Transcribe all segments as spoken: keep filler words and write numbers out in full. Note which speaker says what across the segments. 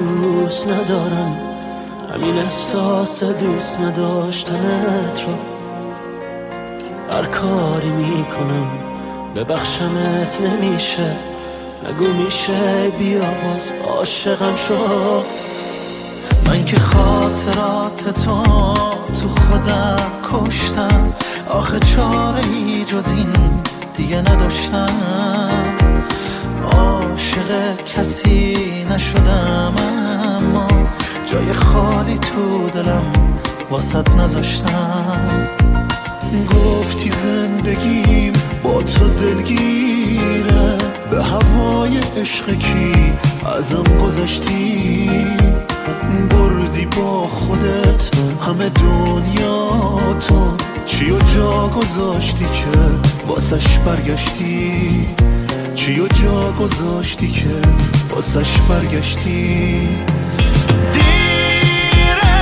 Speaker 1: دوست ندارم، همین احساس دوست نداشتنت رو هر کاری میکنم ببخشمت نمیشه. نگو میشه بیا باز عاشقم شو. من که خاطرات تو تو خودم کشتم، آخه چاره‌ای جز این دیگه نداشتم. عاشق کسی نشدم اما جای خالی تو دلم واسط نذاشتم. گفتی زندگیم با تو دلگیره، به هوای عشق کی ازم گذشتی. بردی با خودت همه دنیا تو، چی و جا گذاشتی که واسش برگشتی. چی و جا گذاشتی که واسش برگشتی. دیره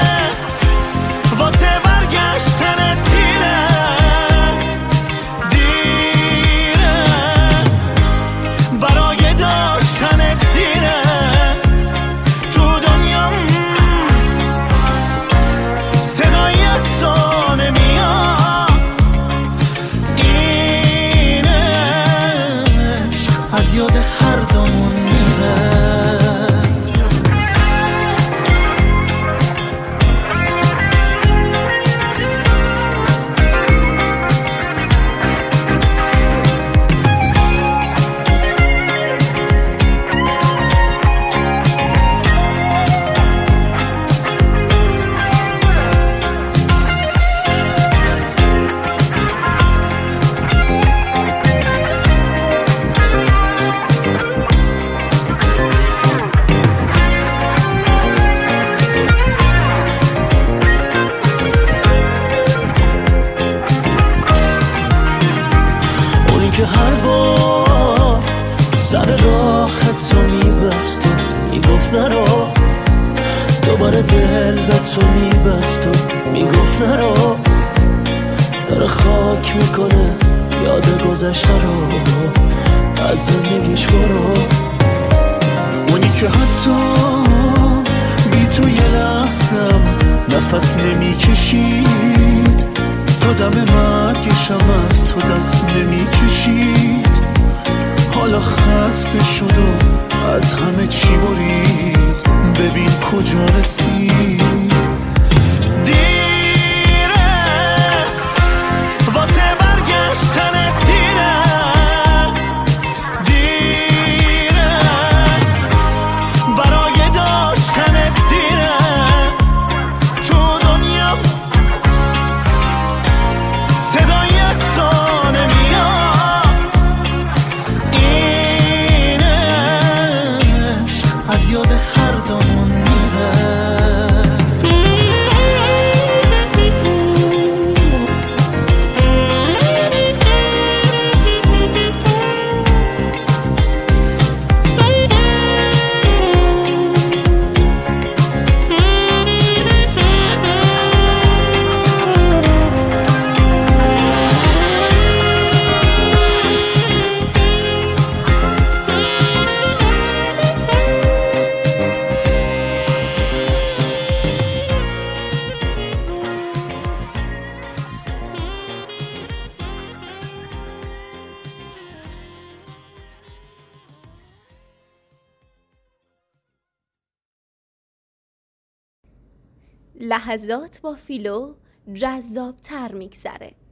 Speaker 1: واسه برگشتن دیره، دیره برای داشتن دیره. تو دنیام صدای از تو نمیاد، این عشق از یاد هر دومون میره. که هر بار سر راه تو میبست و میگفت نرو، دوباره دل به تو میبست و میگفت نرو. داره خاک میکنه یاد گذشته رو، از زندگیش برو. اونی که حتی بی تو یه لحظم نفس نمیکشید، تا دم مرگشم از تو دست نمیکشید. حالا خسته شد و از همه چی برید، ببین کجا رسید. دیره واسه برگشتن دیره، دیره برای داشتن دیره. تو دنیا صدای از تو نمیاد، این عشق از یاد هر دومون میره.
Speaker 2: لحظات با فیلو جذاب تر میگذره.